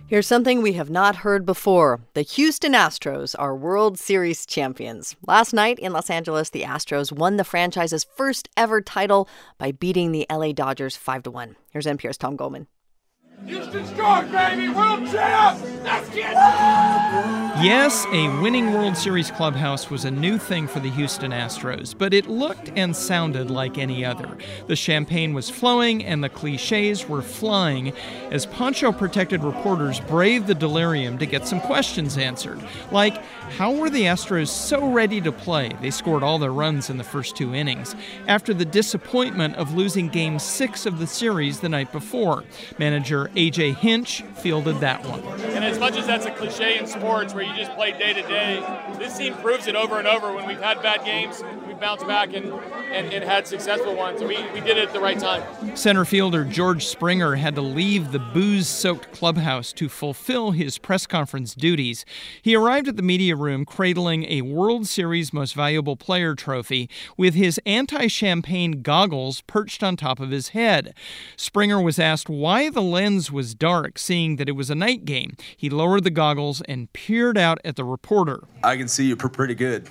Here's something we have not heard before. The Houston Astros are World Series champions. Last night in Los Angeles, the Astros won the franchise's first ever title by beating the LA Dodgers 5-1. Here's NPR's Tom Goldman. Houston strong, baby! World champ! Let's get it! Yes, a winning World Series clubhouse was a new thing for the Houston Astros, but it looked and sounded like any other. The champagne was flowing and the cliches were flying as poncho-protected reporters braved the delirium to get some questions answered. Like, how were the Astros so ready to play? They scored all their runs in the first 2 innings, after the disappointment of losing Game 6 of the series the night before. Manager A.J. Hinch fielded that one. And as much as that's a cliche in sports where you just play day to day, this team proves it over and over. When we've had bad games, we've bounced back and had successful ones. We did it at the right time. Center fielder George Springer had to leave the booze-soaked clubhouse to fulfill his press conference duties. He arrived at the media room cradling a World Series Most Valuable Player trophy with his anti-champagne goggles perched on top of his head. Springer was asked why the lens was dark, seeing that it was a night game. He lowered the goggles and peered out at the reporter. I can see you pretty good.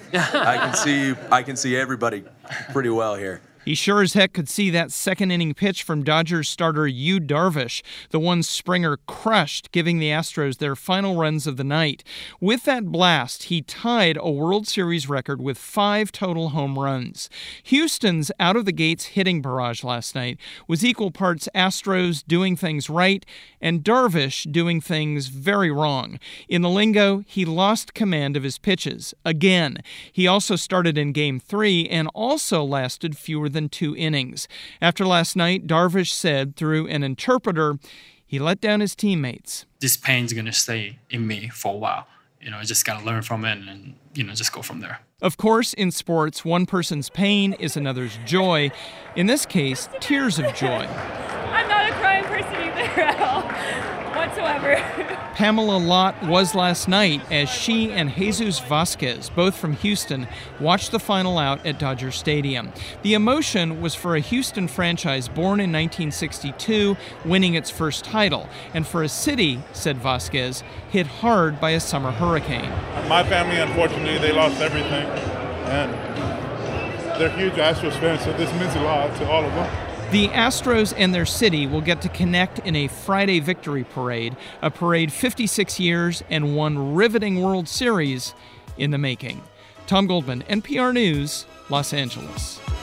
I can see everybody pretty well here. He sure as heck could see that second-inning pitch from Dodgers starter Yu Darvish, the one Springer crushed, giving the Astros their final runs of the night. With that blast, he tied a World Series record with 5 total home runs. Houston's out-of-the-gates hitting barrage last night was equal parts Astros doing things right and Darvish doing things very wrong. In the lingo, he lost command of his pitches. Again, he also started in Game 3 and also lasted fewer than 2 innings. After last night, Darvish said through an interpreter he let down his teammates. This pain's going to stay in me for a while. I just got to learn from it and, just go from there. Of course, in sports, one person's pain is another's joy. In this case, tears of joy. I'm not a crying person either at all, whatsoever. Pamela Lott was last night as she and Jesus Vasquez, both from Houston, watched the final out at Dodger Stadium. The emotion was for a Houston franchise born in 1962, winning its first title, and for a city, said Vasquez, hit hard by a summer hurricane. My family, unfortunately, they lost everything, and they're huge Astros fans, so this means a lot to all of them. The Astros and their city will get to connect in a Friday victory parade, a parade 56 years and one riveting World Series in the making. Tom Goldman, NPR News, Los Angeles.